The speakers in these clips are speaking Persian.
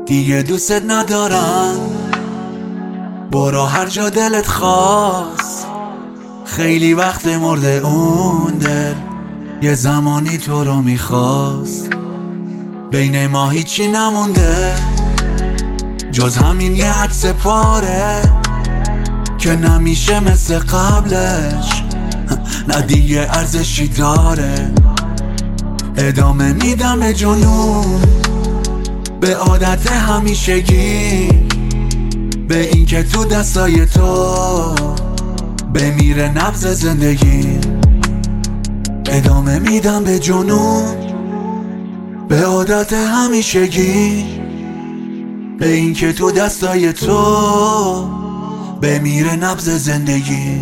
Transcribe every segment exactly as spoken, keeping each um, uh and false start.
دیگه دوست ندارم، برو هر جا دلت خواست. خیلی وقت مرده اون دل، یه زمانی تو رو میخواست. بین ما هیچی نمونده جز همین یه عکس پاره که نمیشه مثل قبلش، نه دیگه ارزشی داره. ادامه میدم به جنون، به عادت همیشگی، به این که تو دستای تو بمیره نبض زندگی. ادامه میدم به جنون، به عادت همیشگی، به این که تو دستای تو بمیره نبض زندگی.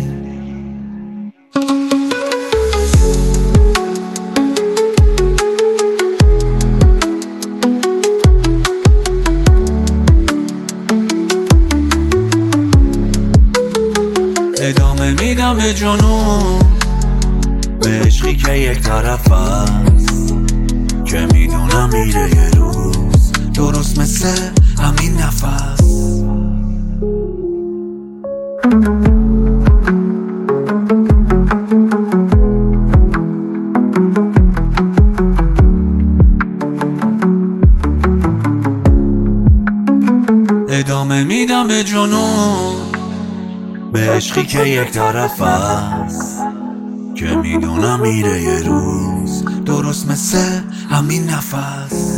ادامه میدم به جنون، به عشقی که یک طرف است، که میدونم میره یه روز درست مثل همین نفس. ادامه میدم به جنون، به عشقی که یک طرف است، که میدونم میره یه روز درست مثل همین نفس.